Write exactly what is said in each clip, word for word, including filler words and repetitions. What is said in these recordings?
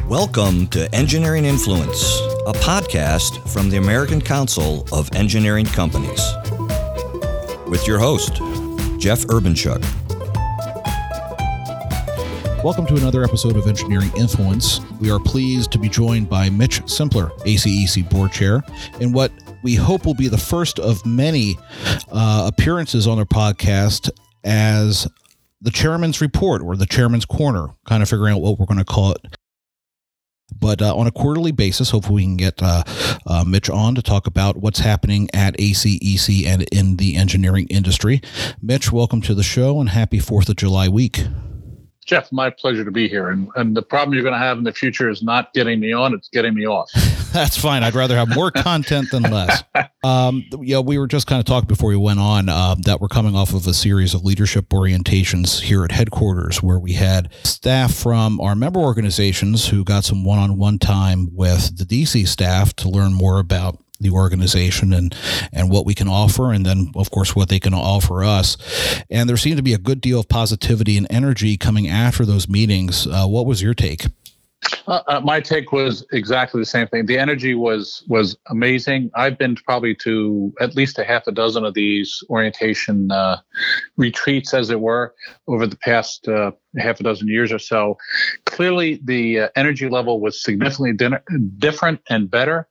Welcome to Engineering Influence, a podcast from the American Council of Engineering Companies. With your host, Jeff Urbanchuk. Welcome to another episode of Engineering Influence. We are pleased to be joined by Mitch Simpler, A C E C Board Chair, in what we hope will be the first of many uh, appearances on our podcast as the Chairman's Report or the Chairman's Corner, kind of figuring out what we're going to call it. But uh, on a quarterly basis, hopefully we can get uh, uh, Mitch on to talk about what's happening at A C E C and in the engineering industry. Mitch, welcome to the show and happy fourth of July week. Jeff, my pleasure to be here. And, and the problem you're going to have in the future is not getting me on, it's getting me off. That's fine. I'd rather have more content than less. Um, yeah, we were just kind of talking before we went on uh, that we're coming off of a series of leadership orientations here at headquarters where we had staff from our member organizations who got some one-on-one time with the D C staff to learn more about the organization and, and what we can offer, and then, of course, what they can offer us. And there seemed to be a good deal of positivity and energy coming after those meetings. Uh, what was your take? Uh, uh, my take was exactly the same thing. The energy was was amazing. I've been probably to at least a half a dozen of these orientation uh, retreats, as it were, over the past uh, half a dozen years or so. Clearly, the uh, energy level was significantly din- different and better.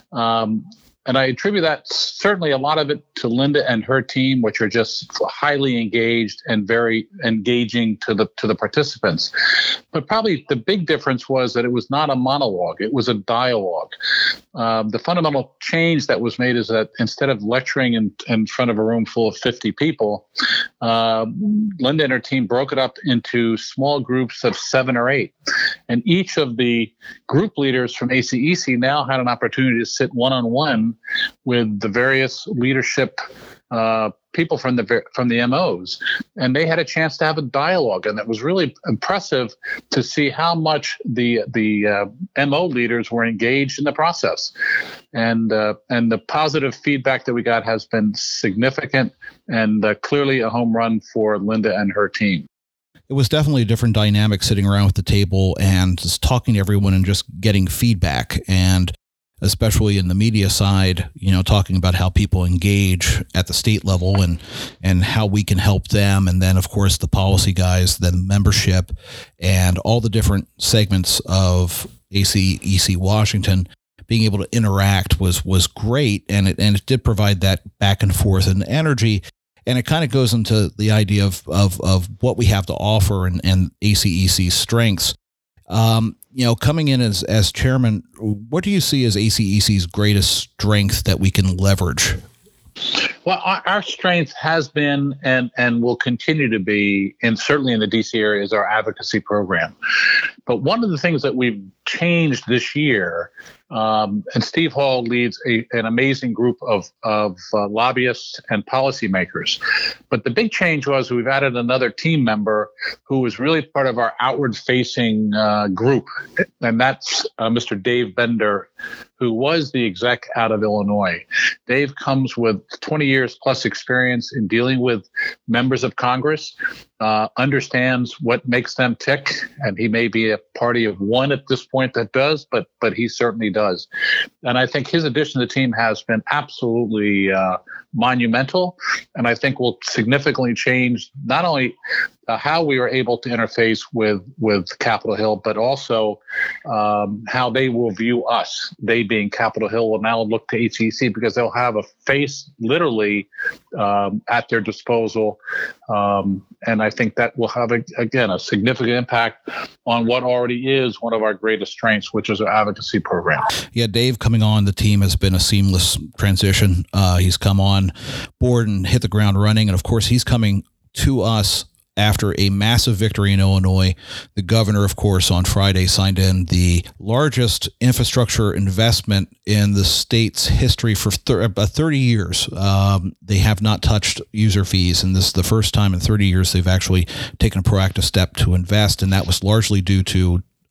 Um, And I attribute that certainly a lot of it to Linda and her team, which are just highly engaged and very engaging to the to the participants. But probably the big difference was that it was not a monologue; it was a dialogue. Um, the fundamental change that was made is that instead of lecturing in, in front of a room full of fifty people, uh, Linda and her team broke it up into small groups of seven or eight. And each of the group leaders from A C E C now had an opportunity to sit one-on-one with the various leadership uh, people from the from the M Os, and they had a chance to have a dialogue, and it was really impressive to see how much the the uh, M O leaders were engaged in the process, and uh, and the positive feedback that we got has been significant and uh, clearly a home run for Linda and her team. It was definitely a different dynamic sitting around with the table and just talking to everyone and just getting feedback, and especially in the media side, you know, talking about how people engage at the state level and and how we can help them. And then, of course, the policy guys, then membership, and all the different segments of A C E C Washington being able to interact was was great. And it, and it did provide that back and forth and energy. And it kind of goes into the idea of of, of what we have to offer and, and A C E C's strengths. Um, you know, coming in as, as chairman, what do you see as A C E C's greatest strength that we can leverage? Well, our, our strength has been and, and will continue to be, and certainly in the D C area, is our advocacy program. But one of the things that we've changed this year, um, and Steve Hall leads a, an amazing group of, of uh, lobbyists and policymakers. But the big change was we've added another team member who was really part of our outward-facing uh, group, and that's uh, Mister Dave Bender, who was the exec out of Illinois. Dave comes with twenty years plus experience in dealing with members of Congress, uh, understands what makes them tick, and he may be a party of one at this point that does, but but he certainly does. And I think his addition to the team has been absolutely uh, monumental, and I think will significantly change not only Uh, how we are able to interface with with Capitol Hill, but also um, how they will view us. They being Capitol Hill will now look to A C E C because they'll have a face literally um, at their disposal. Um, and I think that will have, a, again, a significant impact on what already is one of our greatest strengths, which is our advocacy program. Yeah, Dave coming on the team has been a seamless transition. Uh, he's come on board and hit the ground running. And of course, he's coming to us after a massive victory in Illinois. The governor, of course, on Friday signed in the largest infrastructure investment in the state's history for thir- about thirty years. Um, they have not touched user fees, and this is the first time in thirty years they've actually taken a proactive step to invest, and that was largely due to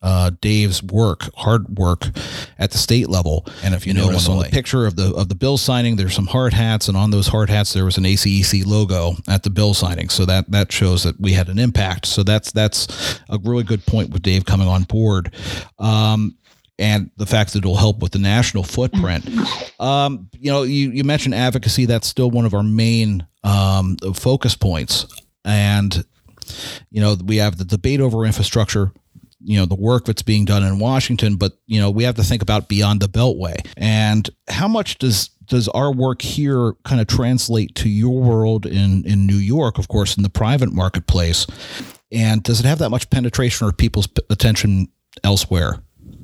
uh, Dave's work, hard work at the state level. And if you, you notice on the picture of the of the bill signing, there's some hard hats, and on those hard hats there was an A C E C logo at the bill signing. So that that shows that we had an impact. So that's that's a really good point with Dave coming on board. Um, and the fact that it'll help with the national footprint. Um, you know, you, you mentioned advocacy. That's still one of our main um, focus points. And, you know, we have the debate over infrastructure, you know, the work that's being done in Washington, but, you know, we have to think about beyond the Beltway. And how much does does our work here kind of translate to your world in, in New York, of course, in the private marketplace? And does it have that much penetration or people's attention elsewhere?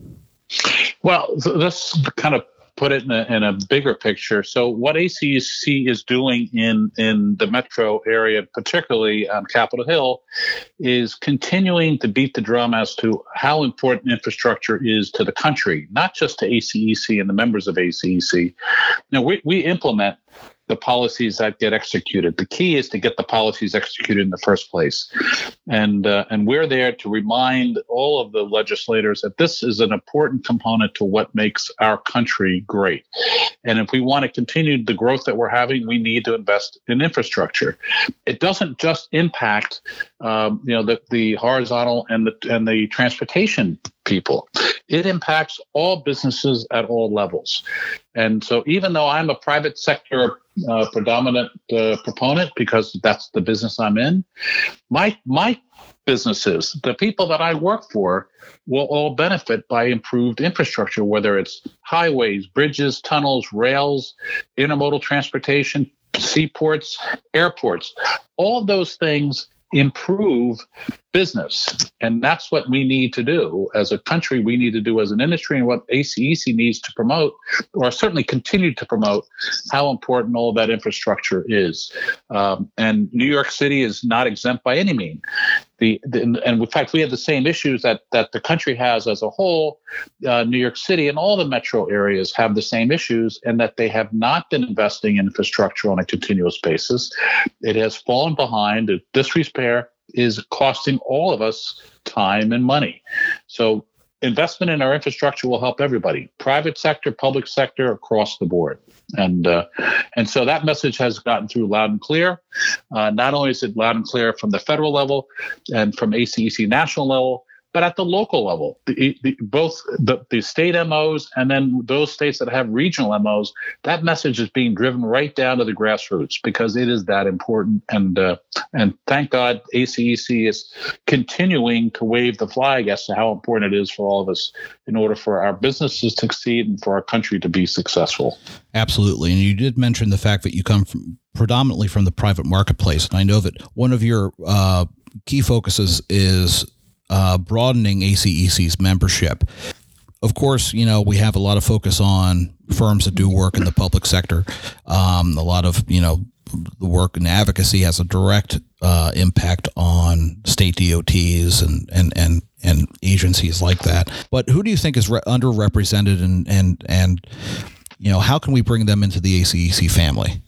Well, let's kind of put it in a, in a bigger picture. So what A C E C is doing in, in the metro area, particularly on Capitol Hill, is continuing to beat the drum as to how important infrastructure is to the country, not just to A C E C and the members of A C E C. Now, we, we implement the policies that get executed. The key is to get the policies executed in the first place. And uh, and we're there to remind all of the legislators that this is an important component to what makes our country great. And if we want to continue the growth that we're having, we need to invest in infrastructure. It doesn't just impact um, you know, the, the horizontal and the and the transportation people. It impacts all businesses at all levels. And so even though I'm a private sector uh, predominant uh, proponent, because that's the business I'm in, my my businesses, the people that I work for, will all benefit by improved infrastructure, whether it's highways, bridges, tunnels, rails, intermodal transportation, seaports, airports. All those things improve business. And that's what we need to do as a country, we need to do as an industry, and what A C E C needs to promote, or certainly continue to promote, how important all of that infrastructure is. Um, and New York City is not exempt by any means. The, the, and in fact, we have the same issues that, that the country has as a whole. Uh, New York City and all the metro areas have the same issues, and that they have not been investing in infrastructure on a continuous basis. It has fallen behind. Disrepair is costing all of us time and money. So investment in our infrastructure will help everybody, private sector, public sector, across the board. And uh, and so that message has gotten through loud and clear. Uh, not only is it loud and clear from the federal level and from A C E C national level, but at the local level, the, the, both the, the state M Os and then those states that have regional M Os, that message is being driven right down to the grassroots because it is that important. And uh, and thank God A C E C is continuing to wave the flag as to how important it is for all of us in order for our businesses to succeed and for our country to be successful. Absolutely. And you did mention the fact that you come from predominantly from the private marketplace. And I know that one of your uh, key focuses is Uh, broadening A C E C's membership. Of course, you know, we have a lot of focus on firms that do work in the public sector. Um, a lot of, you know, the work in advocacy has a direct uh, impact on state D O Ts and, and, and, and agencies like that. But who do you think is re- underrepresented and, and, and, you know, how can we bring them into the A C E C family?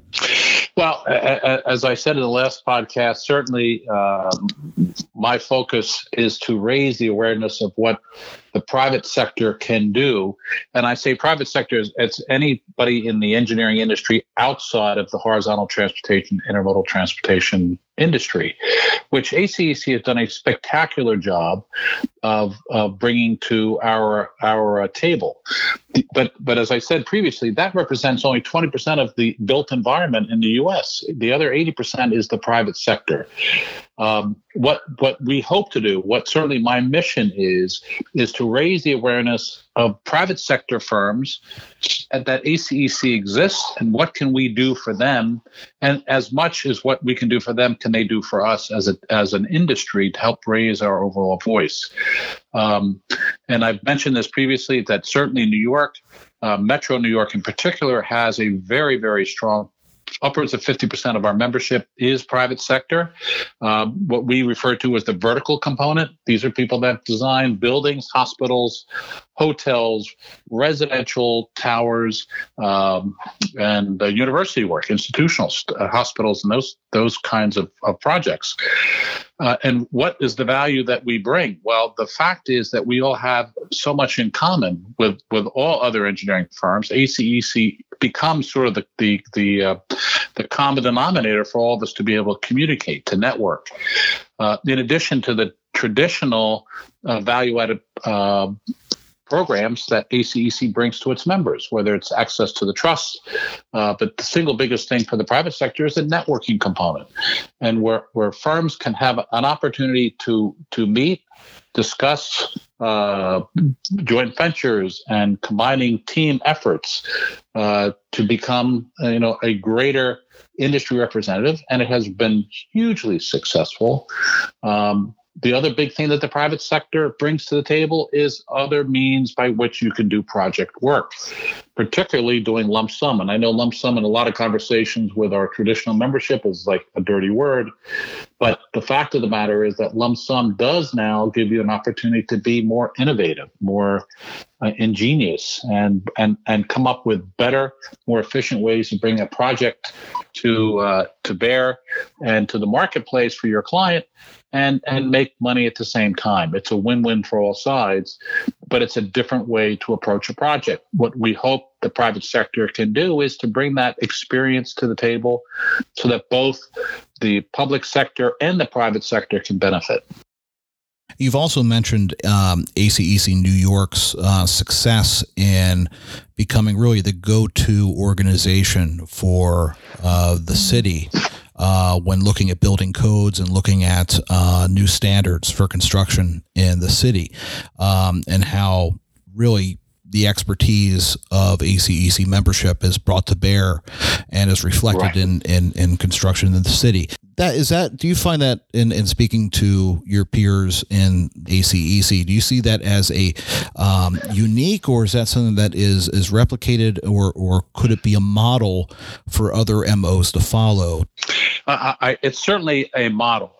Well, as I said in the last podcast, certainly um, my focus is to raise the awareness of what the private sector can do. And I say private sector is it's anybody in the engineering industry outside of the horizontal transportation, intermodal transportation industry, which A C E C has done a spectacular job of, of bringing to our our uh, table. But but as I said previously, that represents only twenty percent of the built environment in the U S. The other eighty percent is the private sector. Um, what what we hope to do, what certainly my mission is, is to raise the awareness of private sector firms that A C E C exists and what can we do for them, and as much as what we can do for them, can they do for us as a as an industry to help raise our overall voice. Um, and I've mentioned this previously that certainly New York, uh, Metro New York in particular, has a very very strong upwards of fifty percent of our membership is private sector, um, what we refer to as the vertical component. These are people that design buildings, hospitals, hotels, residential towers, um, and uh, university work, institutional uh, hospitals, and those those kinds of, of projects. Uh, and what is the value that we bring? Well, the fact is that we all have so much in common with, with all other engineering firms. A C E C becomes sort of the the the, uh, the common denominator for all of us to be able to communicate, to network. Uh, in addition to the traditional uh, value-added uh, programs that A C E C brings to its members, whether it's access to the trust. Uh, but the single biggest thing for the private sector is the networking component, and where, where firms can have an opportunity to, to meet, discuss uh, joint ventures and combining team efforts uh, to become, uh, you know, a greater industry representative. And it has been hugely successful. Um, The other big thing that the private sector brings to the table is other means by which you can do project work, particularly doing lump sum. And I know lump sum in a lot of conversations with our traditional membership is like a dirty word. But the fact of the matter is that lump sum does now give you an opportunity to be more innovative, more uh, ingenious, and, and, and come up with better, more efficient ways to bring a project to, uh, to bear and to the marketplace for your client. And, and make money at the same time. It's a win-win for all sides, but it's a different way to approach a project. What we hope the private sector can do is to bring that experience to the table so that both the public sector and the private sector can benefit. You've also mentioned um, A C E C New York's uh, success in becoming really the go-to organization for uh, the city. Uh, when looking at building codes and looking at uh, new standards for construction in the city, um, and how really the expertise of A C E C membership is brought to bear and is reflected right. in, in, in construction in the city. That is that. Do you find that in, in speaking to your peers in A C E C, do you see that as a um, unique, or is that something that is is replicated, or or could it be a model for other M Os to follow? Uh, I, it's certainly a model,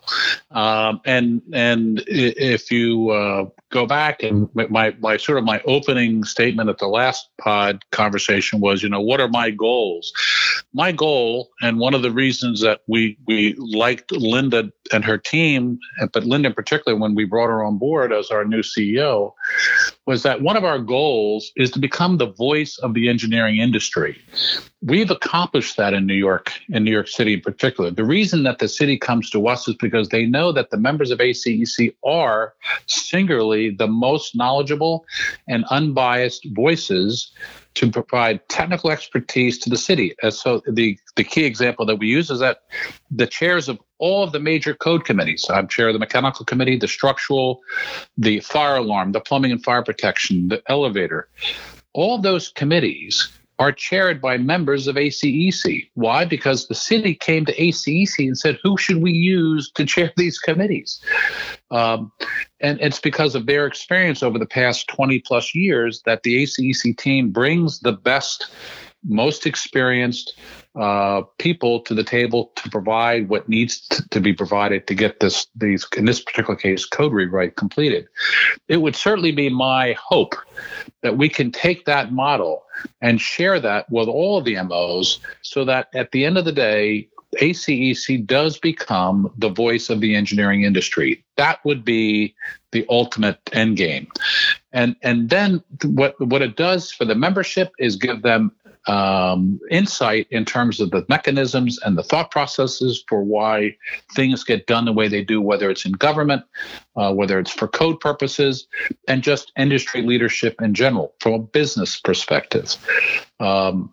um, and and if you uh, go back and my my sort of my opening statement at the last pod conversation was, you know, what are my goals? My goal, and one of the reasons that we we liked Linda and her team, but Linda in particular, when we brought her on board as our new C E O, was that one of our goals is to become the voice of the engineering industry. We've accomplished that in New York, in New York City in particular. The reason that the city comes to us is because they know that the members of A C E C are singularly the most knowledgeable and unbiased voices to provide technical expertise to the city. And so the, the key example that we use is that the chairs of all of the major code committees, I'm chair of the mechanical committee, the structural, the fire alarm, the plumbing and fire protection, the elevator, all those committees are chaired by members of A C E C. Why? Because the city came to A C E C and said, who should we use to chair these committees? Um, and it's because of their experience over the past twenty plus years that the A C E C team brings the best, most experienced uh, people to the table to provide what needs to, to be provided to get this, these, in this particular case, code rewrite completed. It would certainly be my hope that we can take that model and share that with all of the M Os so that at the end of the day, A C E C does become the voice of the engineering industry. That would be the ultimate end game. And and then what, what it does for the membership is give them um, insight in terms of the mechanisms and the thought processes for why things get done the way they do, whether it's in government, uh, whether it's for code purposes, and just industry leadership in general from a business perspective. Um,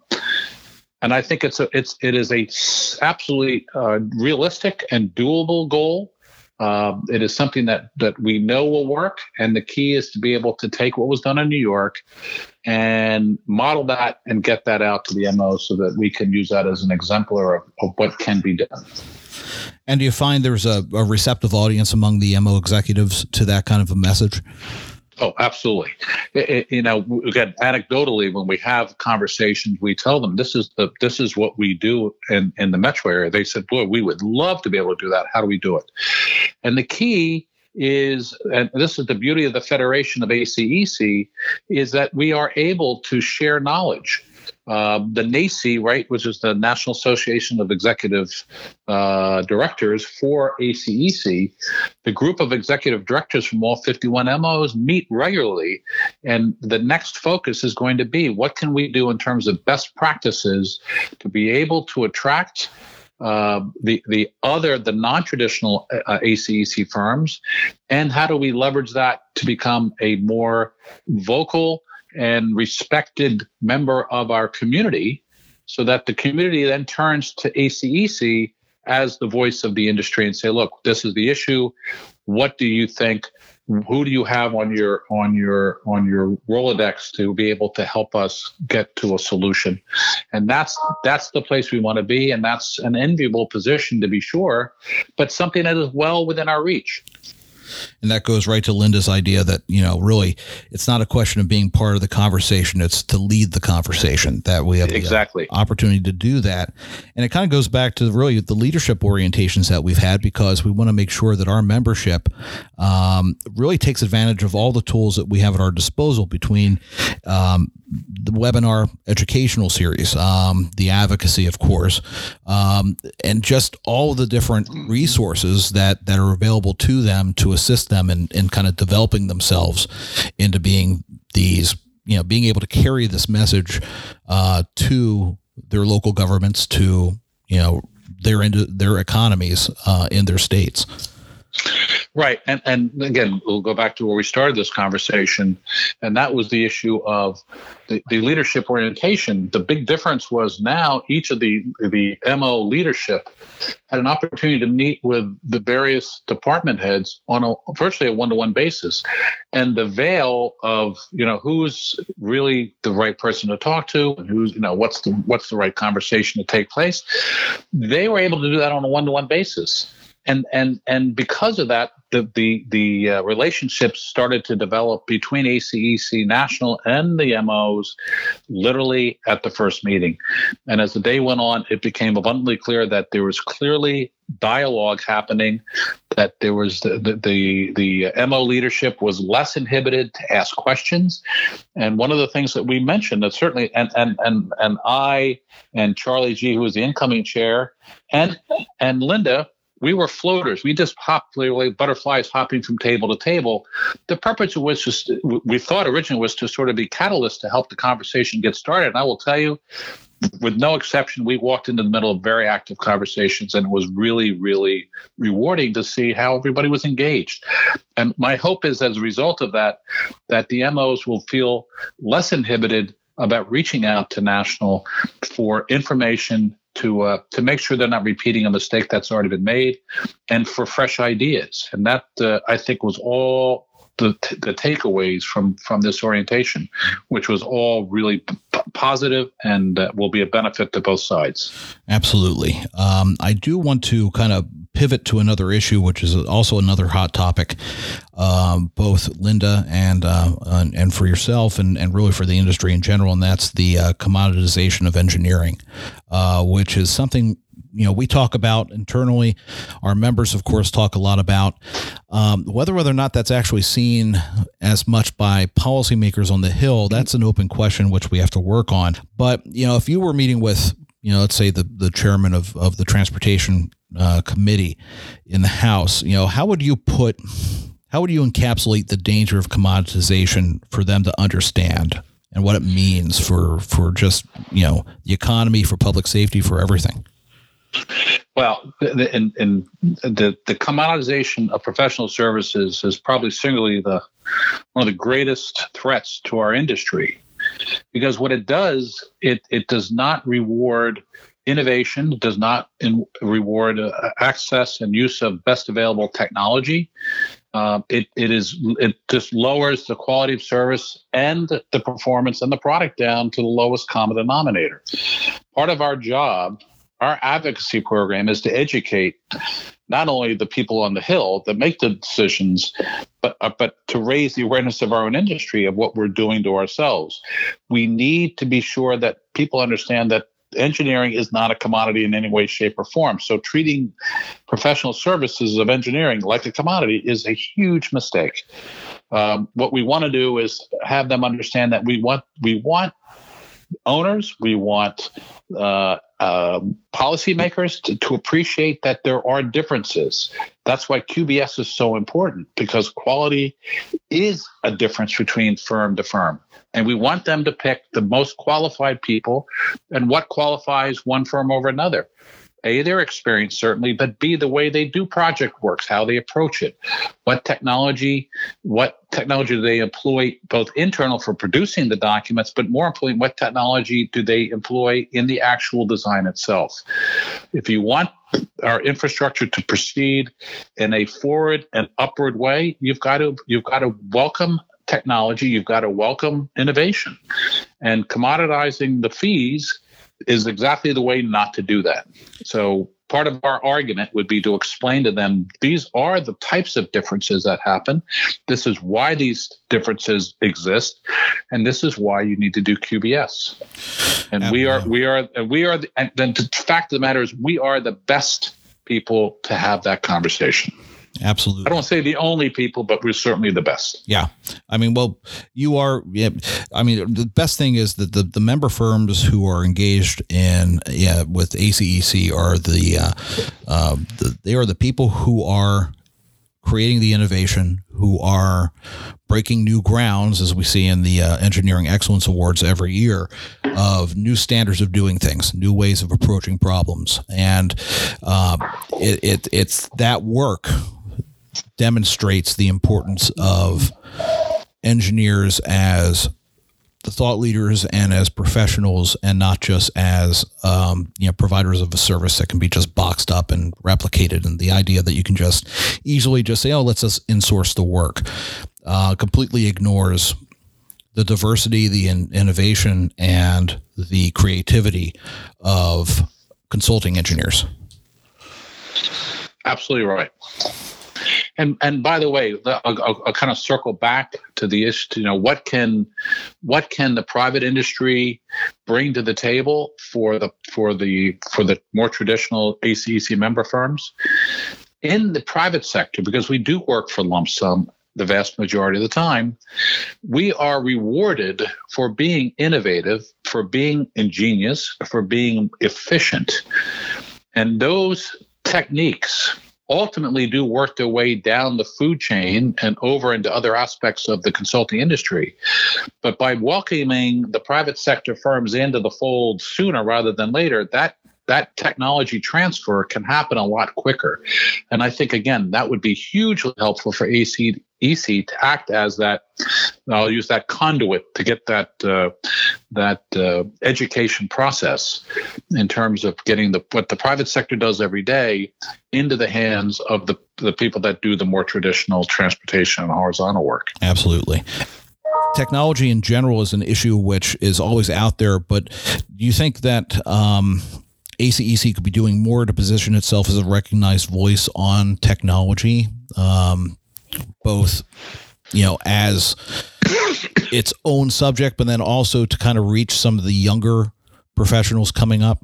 and I think it's a, it's it is a absolutely uh, realistic and doable goal. Um, it is something that that we know will work, and the key is to be able to take what was done in New York and model that and get that out to the M O so that we can use that as an exemplar of, of what can be done. And do you find there's a, a receptive audience among the M O executives to that kind of a message? Oh, absolutely. it, it, you know, again, anecdotally, when we have conversations, we tell them this is the this is what we do in, in the metro area. They said, boy, we would love to be able to do that. How do we do it? And the key is, and this is the beauty of the Federation of A C E C, is that we are able to share knowledge. Uh, the N A C I, right, which is the National Association of Executive uh, Directors for A C E C, the group of executive directors from all fifty-one M Os meet regularly. And the next focus is going to be, what can we do in terms of best practices to be able to attract uh, the the other, the non-traditional uh, A C E C firms, and how do we leverage that to become a more vocal and respected member of our community, so that the community then turns to A C E C as the voice of the industry and say, look, this is the issue. What do you think? Who do you have on your on your on your Rolodex to be able to help us get to a solution? And that's that's the place we want to be, and that's an enviable position to be sure, but something that is well within our reach. And that goes right to Linda's idea that, you know, really, it's not a question of being part of the conversation. It's to lead the conversation, that we have exactly the opportunity to do that. And it kind of goes back to really the leadership orientations that we've had, because we want to make sure that our membership um, really takes advantage of all the tools that we have at our disposal, between um, the webinar educational series, um, the advocacy, of course, um, and just all the different resources that, that are available to them to assist them in, in kind of developing themselves into being these, you know, being able to carry this message uh, to their local governments, to, you know, their into their economies uh, in their states. Right. And and again, we'll go back to where we started this conversation, and that was the issue of the, the leadership orientation. The big difference was now each of the, the M O leadership had an opportunity to meet with the various department heads on a virtually a one-to-one basis. And the veil of, you know, who's really the right person to talk to, and who's, you know, what's the what's the right conversation to take place, they were able to do that on a one-to-one basis. And and and because of that, the the the uh, relationships started to develop between A C E C National and the M Os, literally at the first meeting. And as the day went on, it became abundantly clear that there was clearly dialogue happening, that there was the the the, the M O leadership was less inhibited to ask questions. And one of the things that we mentioned, that certainly, and and and and I and Charlie G, who was the incoming chair, and and Linda, we were floaters. We just hopped like butterflies hopping from table to table. The purpose was just, we thought originally was to sort of be catalyst to help the conversation get started. And I will tell you, with no exception, we walked into the middle of very active conversations, and it was really, really rewarding to see how everybody was engaged. And my hope is, as a result of that, that the M Os will feel less inhibited about reaching out to National for information, to uh, to make sure they're not repeating a mistake that's already been made, and for fresh ideas. And that, uh, I think, was all the t- the takeaways from from this orientation, which was all really p- positive and uh, will be a benefit to both sides. Absolutely. Um, I do want to kind of pivot to another issue, which is also another hot topic, um, both Linda and, uh, and and for yourself, and, and really for the industry in general, and that's the uh, commoditization of engineering, uh, which is something, you know, we talk about internally. Our members, of course, talk a lot about um, whether whether or not that's actually seen as much by policymakers on the Hill. That's an open question which we have to work on. But, you know, if you were meeting with, you know, let's say the, the chairman of, of the transportation uh, committee in the House, you know, how would you put, how would you encapsulate the danger of commoditization for them to understand, and what it means for, for just, you know, the economy, for public safety, for everything? Well, the, in, in the the commoditization of professional services is probably singularly the one of the greatest threats to our industry, because what it does, it it does not reward innovation, it does not in, reward uh, access and use of best available technology. Uh, it it is it just lowers the quality of service and the performance and the product down to the lowest common denominator. Part of our job, our advocacy program, is to educate not only the people on the Hill that make the decisions, but uh, but to raise the awareness of our own industry of what we're doing to ourselves. We need to be sure that people understand that engineering is not a commodity in any way, shape, or form. So treating professional services of engineering like a commodity is a huge mistake. Um, what we want to do is have them understand that we want we want owners, we want uh, uh, policymakers to, to appreciate that there are differences. That's why Q B S is so important, because quality is a difference between firm to firm. And we want them to pick the most qualified people, and what qualifies one firm over another. A, their experience, certainly, but B, the way they do project works, how they approach it, what technology, what technology do they employ, both internal for producing the documents, but more importantly, what technology do they employ in the actual design itself. If you want our infrastructure to proceed in a forward and upward way, you've got to you've got to welcome technology, you've got to welcome innovation, and commoditizing the fees is exactly the way not to do that. So part of our argument would be to explain to them, these are the types of differences that happen. This is why these differences exist, and this is why you need to do Q B S. And Absolutely. we are, we are, we are, the, and then the fact of the matter is, we are the best people to have that conversation. Absolutely. I don't say the only people, but we're certainly the best. Yeah. I mean, well, you are, yeah, I mean, the best thing is that the, the member firms who are engaged in, yeah, with A C E C are the, uh, uh, the, they are the people who are creating the innovation, who are breaking new grounds, as we see in the uh, Engineering Excellence Awards every year, of new standards of doing things, new ways of approaching problems. And uh, it, it it's that work demonstrates the importance of engineers as the thought leaders and as professionals, and not just as um, you know, providers of a service that can be just boxed up and replicated. And the idea that you can just easily just say, oh, let's just insource the work, uh, completely ignores the diversity, the in- innovation, and the creativity of consulting engineers. Absolutely right. And and by the way, I'll, I'll, I'll kind of circle back to the issue. You know, what can what can the private industry bring to the table for the for the for the more traditional A C E C member firms in the private sector? Because we do work for lump sum the vast majority of the time, we are rewarded for being innovative, for being ingenious, for being efficient, and those techniques ultimately do work their way down the food chain and over into other aspects of the consulting industry. But by welcoming the private sector firms into the fold sooner rather than later, that that technology transfer can happen a lot quicker. And I think, again, that would be hugely helpful for A C E C to act as that, I'll use that conduit to get that uh, that uh, education process in terms of getting the what the private sector does every day into the hands of the, the people that do the more traditional transportation and horizontal work. Absolutely. Technology in general is an issue which is always out there, but do you think that um, A C E C could be doing more to position itself as a recognized voice on technology, um, both, you know, as its own subject, but then also to kind of reach some of the younger professionals coming up?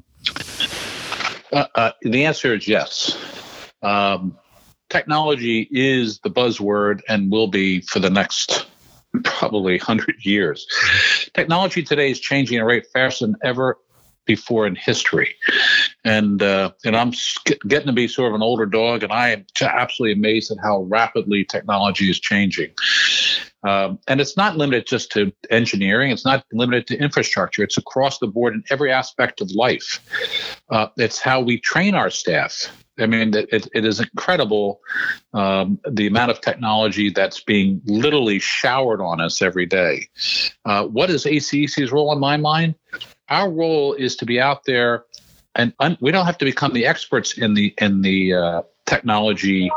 Uh, uh, the answer is yes. Um, technology is the buzzword and will be for the next probably one hundred years. Technology today is changing at a rate faster than ever before in history. And uh, and I'm getting to be sort of an older dog, and I am absolutely amazed at how rapidly technology is changing. Um, and it's not limited just to engineering. It's not limited to infrastructure. It's across the board in every aspect of life. Uh, it's how we train our staff. I mean, it, it is incredible um, the amount of technology that's being literally showered on us every day. Uh, what is A C E C's role in my mind? Our role is to be out there, and un- we don't have to become the experts in the in the uh, technology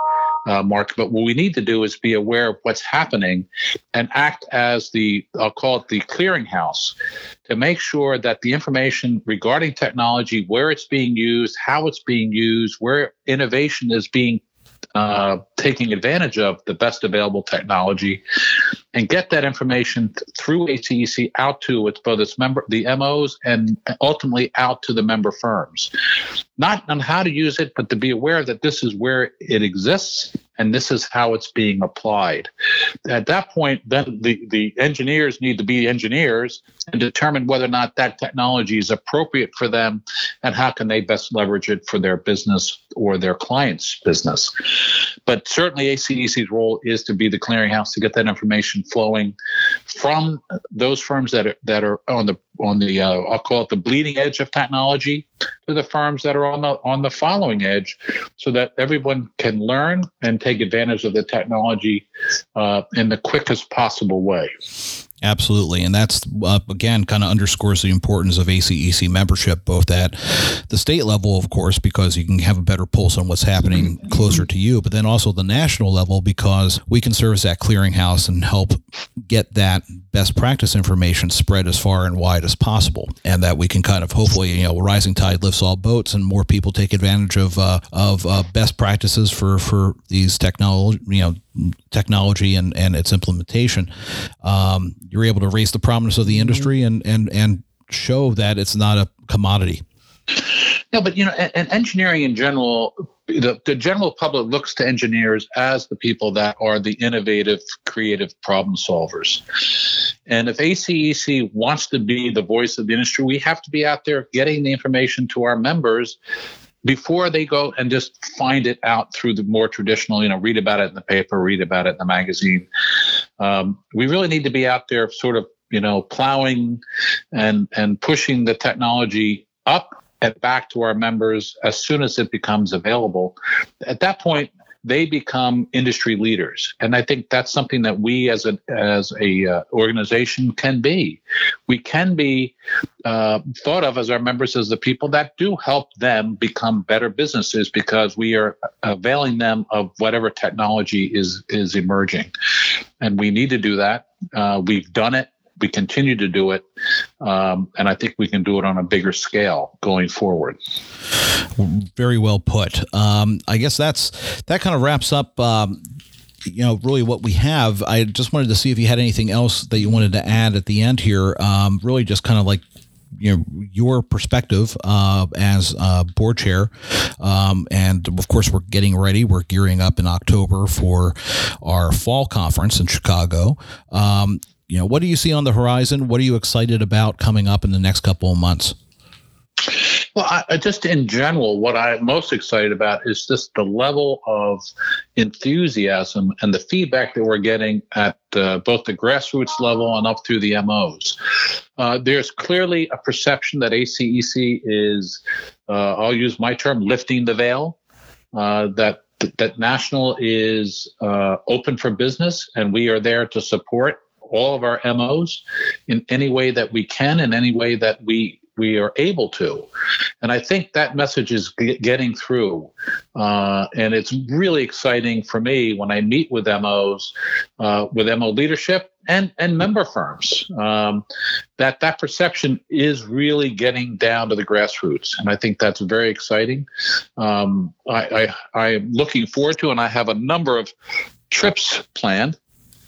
uh, Mark. But what we need to do is be aware of what's happening and act as the, I'll call it the clearinghouse, to make sure that the information regarding technology, where it's being used, how it's being used, where innovation is being uh, taking advantage of the best available technology, and get that information th- through A C E C out to its both its member, the M Os, and ultimately out to the member firms. Not on how to use it, but to be aware that this is where it exists and this is how it's being applied. At that point, then the, the engineers need to be engineers and determine whether or not that technology is appropriate for them and how can they best leverage it for their business or their client's business. But certainly A C E C's role is to be the clearinghouse to get that information flowing from those firms that are, that are on the on the uh, I'll call it the bleeding edge of technology to the firms that are on the on the following edge, so that everyone can learn and take advantage of the technology uh, in the quickest possible way. Absolutely. And that's, uh, again, kind of underscores the importance of A C E C membership, both at the state level, of course, because you can have a better pulse on what's happening closer to you, but then also the national level, because we can serve as that clearinghouse and help get that best practice information spread as far and wide as possible. And that we can kind of hopefully, you know, rising tide lifts all boats and more people take advantage of uh, of uh, best practices for, for these technology, you know, technology and, and its implementation. Um, you're able to raise the prominence of the industry and, and, and show that it's not a commodity. No, but, you know, and, and engineering in general, the, the general public looks to engineers as the people that are the innovative, creative problem solvers. And if A C E C wants to be the voice of the industry, we have to be out there getting the information to our members before they go and just find it out through the more traditional, you know, read about it in the paper, read about it in the magazine. Um, we really need to be out there sort of, you know, plowing and, and pushing the technology up and back to our members as soon as it becomes available. At that point, they become industry leaders. And I think that's something that we as a as a uh, organization can be. We can be uh, thought of as our members as the people that do help them become better businesses, because we are availing them of whatever technology is is emerging. And we need to do that. Uh, we've done it. We continue to do it, um, and I think we can do it on a bigger scale going forward. Very well put. Um, I guess that's that kind of wraps up, um, you know, really what we have. I just wanted to see if you had anything else that you wanted to add at the end here. Um, really, just kind of like, you know, your perspective uh, as uh, board chair, um, and of course we're getting ready. We're gearing up in October for our fall conference in Chicago. Um, You know, what do you see on the horizon? What are you excited about coming up in the next couple of months? Well, I, just in general, what I'm most excited about is just the level of enthusiasm and the feedback that we're getting at uh, both the grassroots level and up through the M Os. Uh, there's clearly a perception that A C E C is, uh, I'll use my term, lifting the veil, uh, that that National is uh, open for business, and we are there to support all of our M Os in any way that we can, in any way that we we are able to. And I think that message is g- getting through. Uh, and it's really exciting for me when I meet with M Os, uh, with M O leadership and, and member firms, um, that that perception is really getting down to the grassroots. And I think that's very exciting. Um, I, I, I'm looking forward to, and I have a number of trips planned.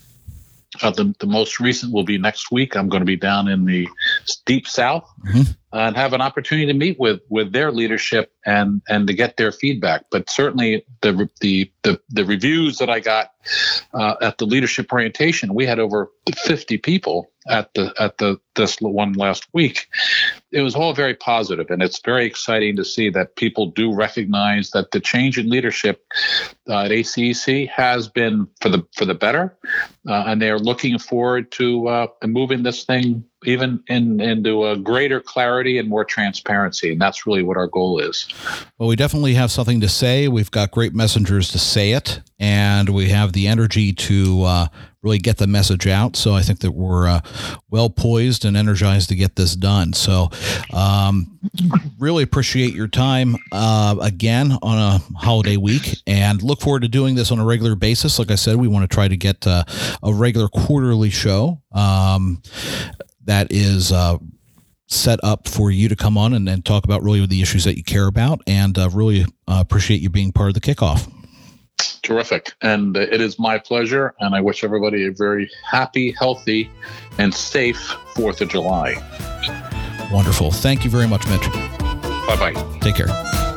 Uh, the, the most recent will be next week. I'm going to be down in the deep South, mm-hmm. and have an opportunity to meet with, with their leadership and, and to get their feedback. But certainly the the the, the reviews that I got uh, at the leadership orientation, we had over fifty people at the at the this one last week. It was all very positive, and it's very exciting to see that people do recognize that the change in leadership uh, at A C E C has been for the for the better, uh, and they are looking forward to uh, moving this thing even in, into a greater clarity and more transparency. And that's really what our goal is. Well, we definitely have something to say. We've got great messengers to say it, and we have the energy to uh, really get the message out. So I think that we're uh, well poised and energized to get this done. So um, really appreciate your time uh, again on a holiday week, and look forward to doing this on a regular basis. Like I said, we want to try to get uh, a regular quarterly show um, that is uh, set up for you to come on and, and talk about really the issues that you care about, and uh, really uh, appreciate you being part of the kickoff. Terrific. And uh, it is my pleasure. And I wish everybody a very happy, healthy, and safe fourth of July. Wonderful. Thank you very much, Mitch. Bye-bye. Take care.